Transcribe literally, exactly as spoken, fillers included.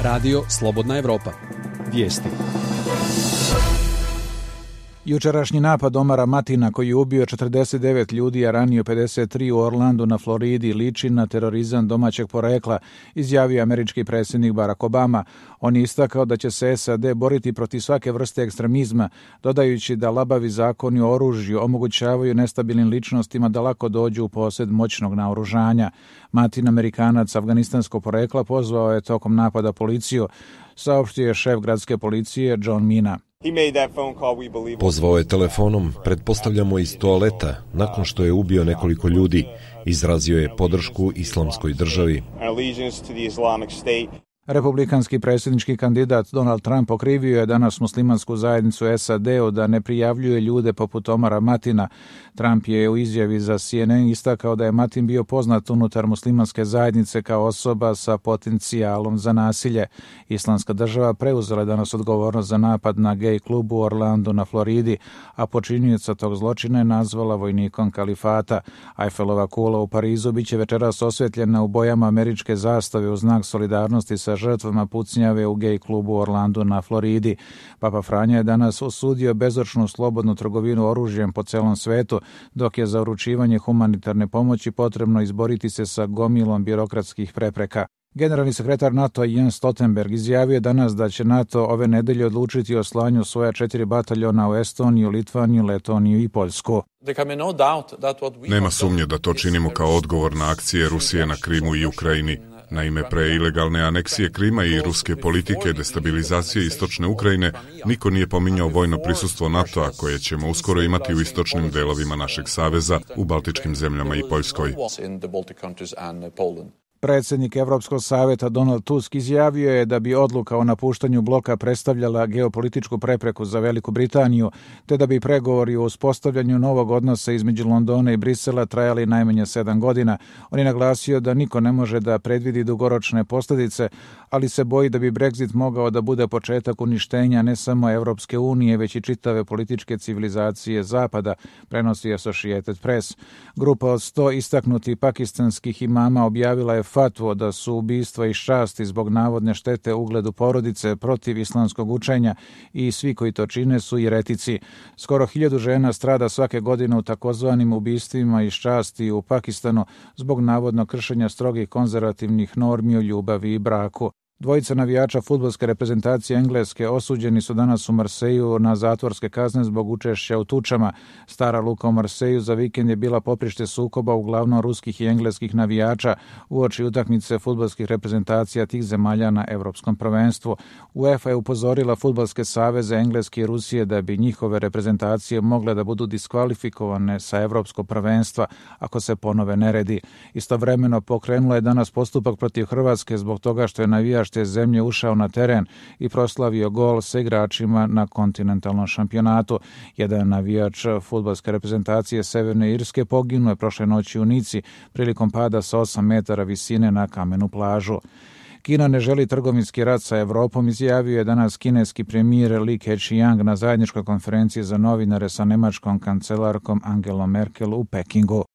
Radio Slobodna Evropa. Vijesti. Jučerašnji napad Omara Matina, koji je ubio četrdeset devet ljudi, a ranio pedeset tri u Orlandu na Floridi, liči na terorizam domaćeg porekla, izjavio američki predsjednik Barack Obama. On je istakao da će se S A D boriti protiv svake vrste ekstremizma, dodajući da labavi zakoni o oružju omogućavaju nestabilnim ličnostima da lako dođu u posjed moćnog naoružanja. Matin, Amerikanac afganistanskog porekla, pozvao je tokom napada policiju, saopštio je šef gradske policije John Mina. Pozvao je telefonom, pretpostavljamo iz toaleta, nakon što je ubio nekoliko ljudi. Izrazio je podršku islamskoj državi. Republikanski predsjednički kandidat Donald Trump okrivio je danas muslimansku zajednicu S A D-u da ne prijavljuje ljude poput Omara Matina. Trump je u izjavi za C N N istakao da je Matin bio poznat unutar muslimanske zajednice kao osoba sa potencijalom za nasilje. Islamska država preuzela je danas odgovornost za napad na gej klub u Orlandu na Floridi, a počinioca tog zločina je nazvala vojnikom kalifata. Eiffelova kula u Parizu biće večeras osvetljena u bojama američke zastave u znak solidarnosti sa žrtvama pucnjave u gej klubu u Orlandu na Floridi. Papa Franja je danas osudio bezočnu slobodnu trgovinu oružjem po celom svetu, dok je za uručivanje humanitarne pomoći potrebno izboriti se sa gomilom birokratskih prepreka. Generalni sekretar NATO Jens Stoltenberg izjavio danas da će NATO ove nedelje odlučiti o slanju svoja četiri bataljona u Estoniju, Litvaniju, Letoniju i Poljsku. Nema sumnje da to činimo kao odgovor na akcije Rusije na Krimu i Ukrajini. Naime, pre ilegalne aneksije Krima i ruske politike destabilizacije istočne Ukrajine, niko nije pominjao vojno prisustvo NATO-a koje ćemo uskoro imati u istočnim delovima našeg saveza, u Baltičkim zemljama i Poljskoj. Predsjednik Evropskog savjeta Donald Tusk izjavio je da bi odluka o napuštanju bloka predstavljala geopolitičku prepreku za Veliku Britaniju, te da bi pregovori o uspostavljanju novog odnosa između Londona i Brisela trajali najmanje sedam godina. On je naglasio da niko ne može da predvidi dugoročne posljedice, ali se boji da bi Brexit mogao da bude početak uništenja ne samo Evropske unije, već i čitave političke civilizacije Zapada, prenosi Associated Press. Grupa od sto istaknutih pakistanskih imama objavila je fatvu da su ubistva iz časti zbog navodne štete ugledu porodice protiv islamskog učenja i svi koji to čine su jeretici. Skoro hiljadu žena strada svake godine u takozvanim ubistvima iz časti u Pakistanu zbog navodno kršenja strogih konzervativnih normi o ljubavi i braku. Dvojica navijača fudbalske reprezentacije Engleske osuđeni su danas u Marseju na zatvorske kazne zbog učešća u tučama. Stara luka u Marseju za vikend je bila poprište sukoba uglavnom ruskih i engleskih navijača uoči utakmice fudbalskih reprezentacija tih zemalja na Evropskom prvenstvu. UEFA je upozorila fudbalske saveze Engleske i Rusije da bi njihove reprezentacije mogle da budu diskvalifikovane sa Evropskog prvenstva ako se ponove neredi. Istovremeno pokrenula je danas postupak protiv Hrvatske zbog toga što je navijač te zemlje ušao na teren i proslavio gol sa igračima na kontinentalnom šampionatu. Jedan navijač fudbalske reprezentacije Severne Irske poginuo je prošle noći u Nici prilikom pada sa osam metara visine na kamenu plažu. Kina ne želi trgovinski rat sa Evropom, izjavio je danas kineski premijer Li Keqiang na zajedničkoj konferenciji za novinare sa nemačkom kancelarkom Angelom Merkel u Pekingu.